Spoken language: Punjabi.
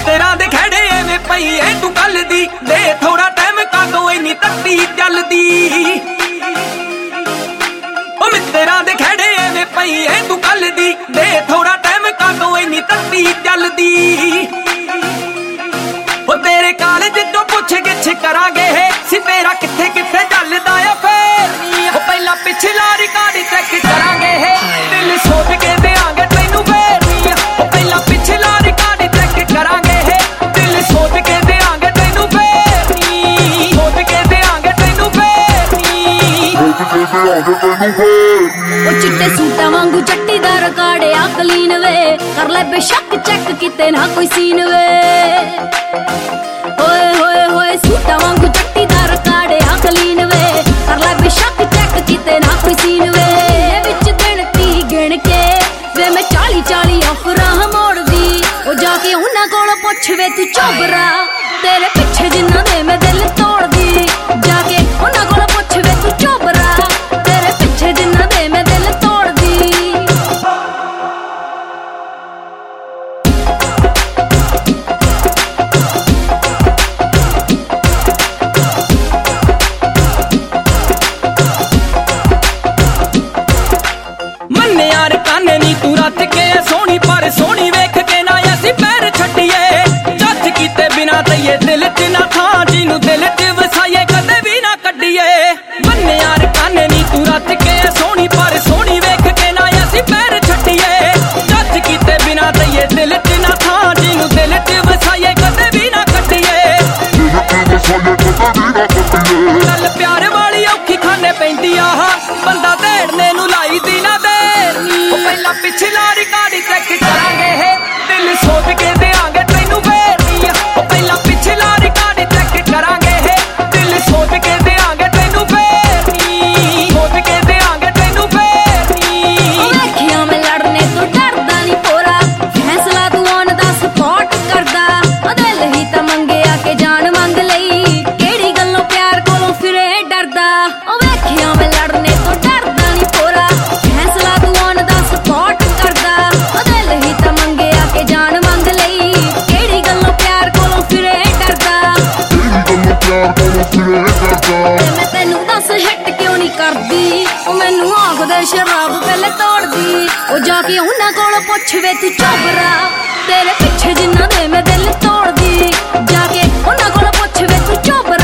ਮਿੱਤਰਾਂ ਦੇ ਖੜੇ ਐਵੇਂ ਪਈ ਐ ਤੂੰ ਕੱਲ ਦੀ ਦੇ ਥੋੜਾ ਟਾਈਮ ਕਾਦੋਂ ਇੰਨੀ ਤੱਤੀ ਚੱਲਦੀ ਉਹ ਮਿੱਤਰਾਂ ਦੇ ਖੜੇ ਐਵੇਂ ਪਈ ਐ ਤੂੰ ਕੱਲ ਦੀ ਦੇ ਥੋੜਾ ਟਾਈਮ ਕਾਦੋਂ ਇੰਨੀ ਤੱਤੀ ਚੱਲਦੀ ਉਹ ਤੇਰੇ ਕਾਲਜ ਤੋਂ ਪੁੱਛ ਗਿੱਛ ਕਰਾਂਗੇ ਸੀ ਤੇਰਾ ਕਿੱਥੇ ਕਿੱਥੇ ਚੱਲਦਾ ਆ ਫੇਰ ਉਹ ਪਹਿਲਾਂ ਪਿਛਲਾ ਰਿਕਾਰਡ ਚੈੱਕ ਕਰਾਂਗੇ ਦਿਲ ਸੋਚ ਕੇ ਦੇਾਂਗੇ ਤੈਨੂੰ ਫੇਰ ਉਹ ਪਹਿਲਾਂ ਪਿਛਲਾ ਰਿਕਾਰਡ ਚੈੱਕ ਕਰਾਂਗੇ ਦਿਲ ਸੋਚ ਕੇ ਦੇਾਂਗੇ ਤੈਨੂੰ ਫੇਰ ਸੋਚ ਕੇ ਦੇਾਂਗੇ ਤੈਨੂੰ ਫੇਰ ਉਹ ਚਿੱਟੇ ਸੂਟਾਂ ਵਾਂਗੂ ਚੱਟੀ ਦਾ ਰਿਕਾਰਡ ਆ ਕਲੀਨ ਵੇ ਕਰ ਲੈ ਬੇਸ਼ੱਕ ਚੈੱਕ ਕਿਤੇ ਨਾ ਕੋਈ ਸੀਨ ਵੇ ਓਏ ਹੋਏ ਹੋਏ ਸੂਟਾਂ ਵਾਂਗੂ ਚੱਟੀ ਦਾ ਰਿਕਾਰਡ ਆ ਕਲੀਨ ਵੇ ਕਰ ਲੈ ਬੇਸ਼ੱਕ ਚੈੱਕ ਕਿਤੇ ਨਾ ਕੋਈ ਸੀਨ ਵੇ ਵਿੱਚ ਗਿਣਤੀ ਗਿਣ ਕੇ ਵੇ ਮੈਂ 40 ਆਫਰਾਂ ਮੋੜਦੀ ਉਹ ਜਾ ਕੇ ਉਹਨਾਂ ਕੋਲ ਪੁੱਛ ਵੇ ਤੂੰ ਚੋਬਰਾ ਤੇਰੇ ਪਿੱਛੇ ਜਿੰਨਾ ਦੇ ਮੈਂ ਦਿਲ ਤੋੜਦੀ ਜਾ ਕੇ ਉਹਨਾਂ ਕੋਲ ਪੁੱਛ ਵੇ ਤੂੰ ਚੋਬਰਾ ਤੇਰੇ ਪਿੱਛੇ ਜਿੰਨਾ ਦੇ ਮੈਂ ਦਿਲ ਤੋੜਦੀ ਮੰਨਿਆ ਰਕਾਨੇ ਨੀ ਤੂੰ ਰੱਜ ਕੇ ਸੋਹਣੀ ਪਰ ਸੋਹਣੀ ਵੇਖ ਕੇ ਨਾ ਅਸੀਂ ਪੈਰ ਛੱਡੀਏ ਜੱਜ ਕੀਤੇ ਬਿਨਾ ਤਈਏ ਦਿਲ 'ਚ ਨਾ ਥਾਂ ਜਿਹਨੂੰ ਦਿਲ 'ਚ ਵਸਾਈਏ ਕਦੇ ਵੀ ਨਾ ਕੱਢੀਏ ਮੰਨਿਆ ਰਕਾਨੇ ਨੀ ਤੂੰ ਰੱਜ ਕੇ ਸੋਹਣੀ ਪਰ ਸੋਹਣੀ ਵੇਖ ਕੇ ਨਾ ਅਸੀਂ ਪੈਰ ਛੱਡੀਏ ਜੱਜ ਕੀਤੇ ਬਿਨਾ ਤਈਏ ਦਿਲ 'ਚ ਨਾ ਥਾਂ ਜਿਹਨੂੰ ਦਿਲ 'ਚ ਵਸਾਈਏ ਕਦੇ ਵੀ ਨਾ ਕੱਢੀਏ ਗੱਲ ਪਿਆਰ ਵਾਲੀ ਔਖੀ ਖਾਨੇ ਪੈਂਦੀ ਆ ਬੰਦਾ ਢੇੜਨੇ ਨੂੰ ਲਾਈ ਦੀ ਨਾ ਦੇਰ ਉਹ ਪਹਿਲਾਂ ਪਿਛਲਾ ਰਿਕਾਰਡ ਚੈੱਕ ਕਰਾਂਗੇ ਦਿਲ ਸੋਚ ਕੇ ਦੇਾਂਗੇ ਤੈਨੂੰ ਫੇਰ ਉਹ ਪਹਿਲਾਂ ਪਿਛਲਾ ਰਿਕਾਰਡ ਚੈੱਕ ਕਰਾਂਗੇ ਦਿਲ ਸੋਚ ਕੇ ਦੇਾਂਗੇ ਤੈਨੂੰ ਫੇਰ ਸੋਚ ਕੇ ਦੇਾਂਗੇ ਤੈਨੂੰ ਫੇਰ ਵੇਖਿਆ ਮੈਂ ਲੜਨੇ ਤੋਂ ਡਰਦਾ ਨਹੀਂ ਪੋਰਾ ਫੈਸਲਾ ਤੂੰ ਆਨ ਦਾ ਸਪੋਰਟ ਕਰਦਾ ਉਹ ਦਿਲ ਹੀ ਤਾਂ ਮੰਗਿਆ ਕਿ ਜਾਨ ਮੰਗ ਲਈ ਕਿਹੜੀ ਗੱਲੋਂ ਪਿਆਰ ਕੋਲੋਂ ਫਿਰੇ ਡਰਦਾ ਉਹ ਵੇਖਿਆ ਮੈਂ ਲੜਨੇ ਤੋਂ ਡਰਦਾ ਨਹੀਂ ਪੋਰਾ ਫੈਸਲਾ ਤੂੰ ਆਨ ਦਾ ਸਪੋਰਟ ਕਰਦਾ ਉਹ ਦਿਲ ਹੀ ਤਾਂ ਮੰਗਿਆ ਕਿ ਜਾਨ ਮੰਗ ਲਈ ਕਿਹੜੀ ਗੱਲੋਂ ਪਿਆਰ ਕੋਲੋਂ ਫਿਰੇ ਡਰਦਾ ਤੇ ਮੈਂ ਤੈਨੂੰ ਦੱਸ ਹਿੱਟ ਕਿਉਂ ਨਹੀਂ ਕਰਦੀ ਉਹ ਮੈਨੂੰ ਆਖਦੇ ਸ਼ਰਾਬ ਪਹਿਲੇ ਤੋੜਦੀ ਉਹ ਜਾ ਕੇ ਉਹਨਾਂ ਕੋਲ ਪੁੱਛ ਵੇ ਤੂੰ ਚੋਬਰਾ ਤੇਰੇ ਪਿੱਛੇ ਜਿੰਨਾ ਦੇ ਮੈਂ ਦਿਲ ਤੋੜਦੀ ਜਾ ਕੇ ਉਹਨਾਂ ਕੋਲ ਪੁੱਛ ਵੇ ਤੂੰ ਚੋਬਰਾ